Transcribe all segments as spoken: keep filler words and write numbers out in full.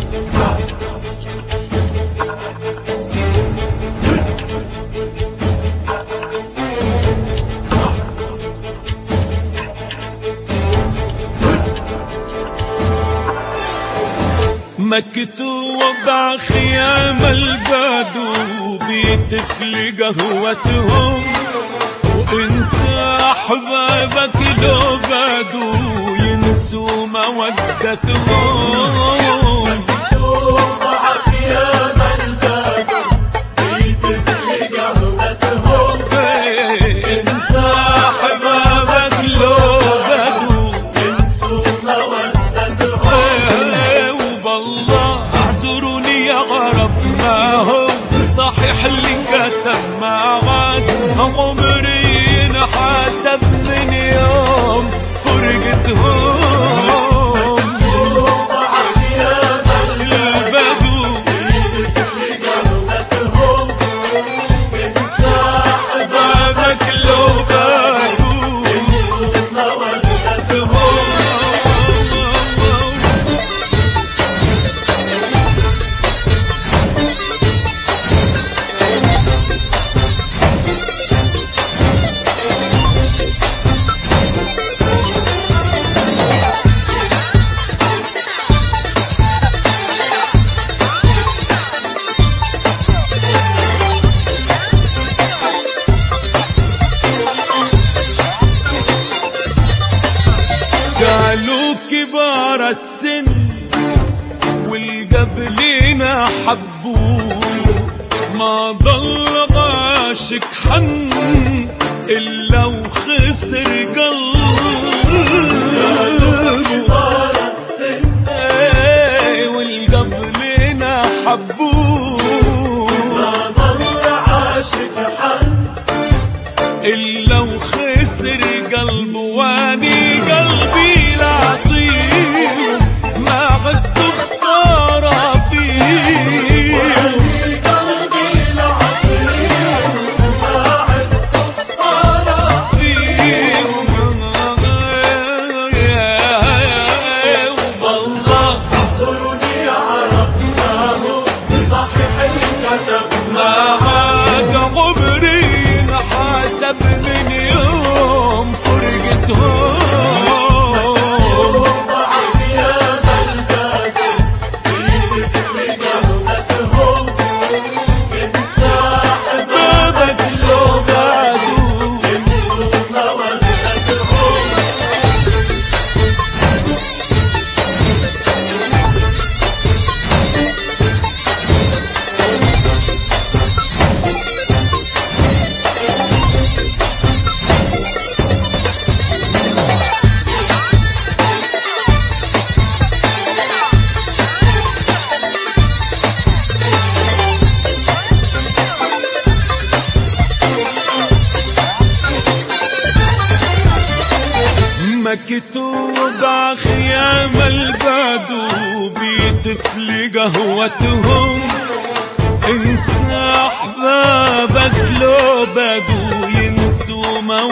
مكتوب عخيام البدو بطفل قهوتهم، وانسى احبابك لو بدو ينسوا مودتهم. مكتوب عخيام البدو بطفل قهوتهم، انسى احبابك لو بدو ينسوا مودتهم. والله اعذروني يا غرب، ما هو صحيح اللي كتب معاد عمري انحسب من يوم فرقتهم. مكتوب عخيام البدو بطفل قهوتهم، انسى احبابك لو بدو ينسوا مودتهم. قالوا كبار السن والقبلين حبوه، ما ضل عاشق حن إلا وخسر قلبه. كبار السن ايه والقبلين حبوه، ما ضل عاشق حن إلا وخسر قلبه. واني قلبي لعطيه ما عد خسارة فيه، قلبي لعطيه ما عد خسارة فيه. والله اعذروني عرفناه بصحيح الكتب ما عاد عمري انحسب من يوم فرقتهم. عخيام البدو بطفل قهوتهم، انسى احبابك لو بدو ينسوا مودتهم. مكتوب عخيام البدو بطفل قهوتهم، انسى احبابك لو بدو ينسوا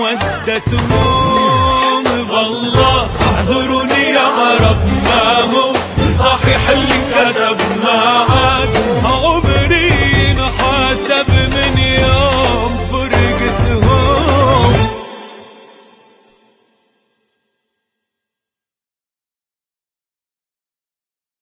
مودتهم. والله اعذروني يا غرب، ما هو صحيح اللي كتب معاد